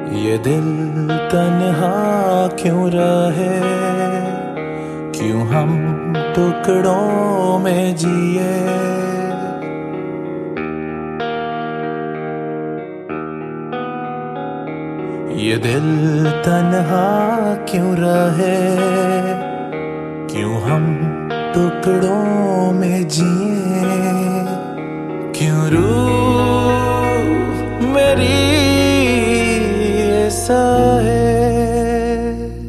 ये दिल तन्हा क्यों रहे, क्यों हम टुकड़ों में जिए। ये दिल तन्हा क्यों रहे, क्यों हम टुकड़ों में जिए। क्यों रूह मेरी ऐसा है,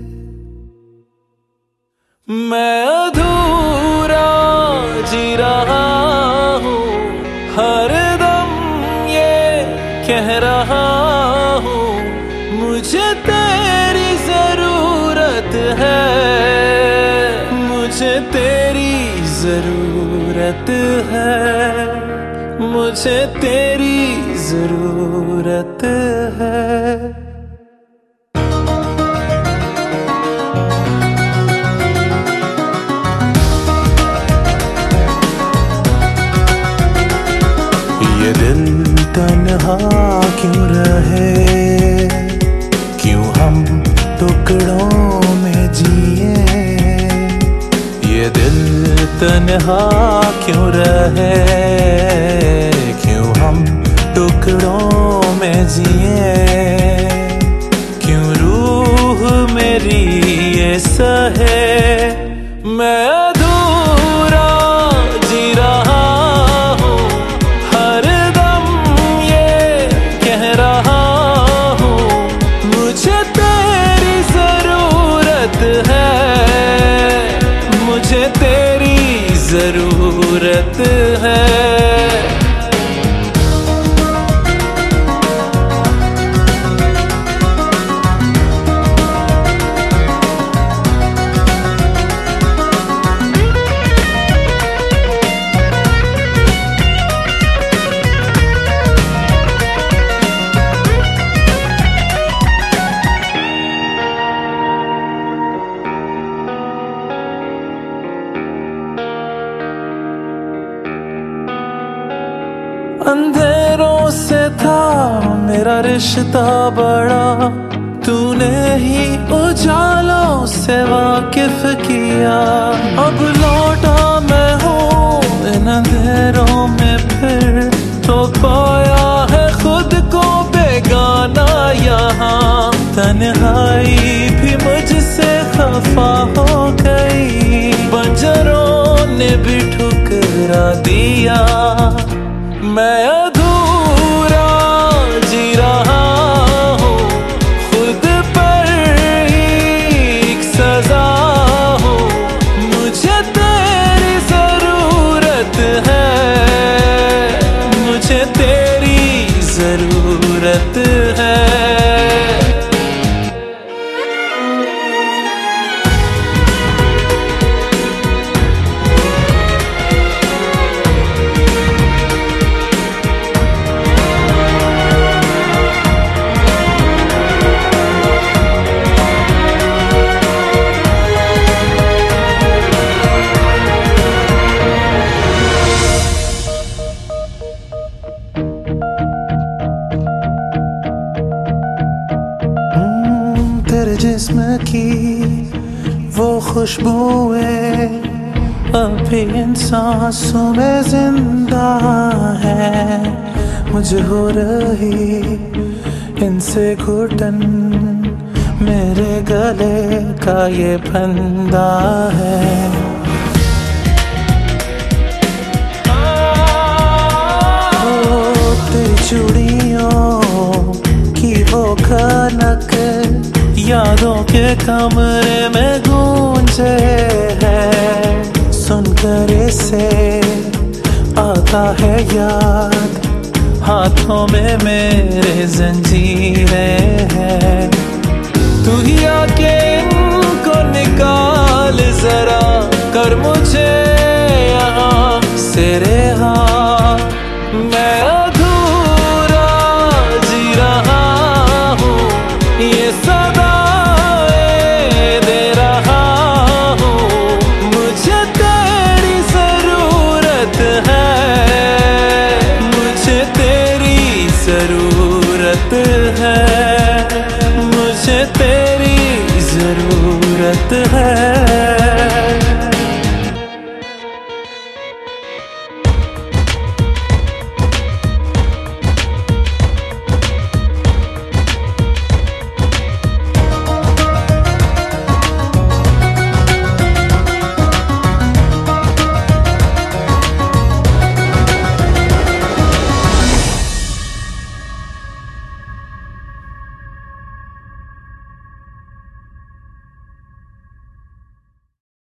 मैं अधूरा जी रहा हूँ, हर दम ये कह रहा हूँ, मुझे तेरी जरूरत है, मुझे तेरी जरूरत है, मुझे तेरी जरूरत है। ये दिल तन्हा क्यों रहे, क्यों हम टुकड़ों में जिए। ये दिल तन्हा क्यों रहे, क्यों हम टुकड़ों में जिए। क्यों रूह मेरी ऐसा है, मैं अधूरा जी रहा हूँ, हर दम ये कह रहा हूँ, मुझे तेरी जरूरत है, मुझे तेरी जरूरत है। अंधेरों से था मेरा रिश्ता बड़ा, तूने ही उजालों से वाकिफ किया। अब लौटा मैं हूँ इन अंधेरों में फिर, तो पाया है खुद को बेगाना यहाँ। तन्हाई भी मुझसे खफा हो गई, बंजरों ने भी ठुकरा दिया। मैं अधूरा जी रहा हूँ, खुद पर ही एक सजा हूँ, मुझे तेरी जरूरत है, मुझे तेरी जरूरत है। तेरे जिस्म की वो खुशबुएं अब भी इन सांसों में जिंदा है। मुझे हो रही इनसे घुटन, मेरे गले का ये फंदा है। तेरी चूड़ियों की वो खनक यादों के कमरे में गूंजे है। सुनकर इसे आता है याद, हाथों में मेरे जंजीरें हैं। तू ही आके इनको निकाल जरा, कर मुझे यहाँ से रिहा।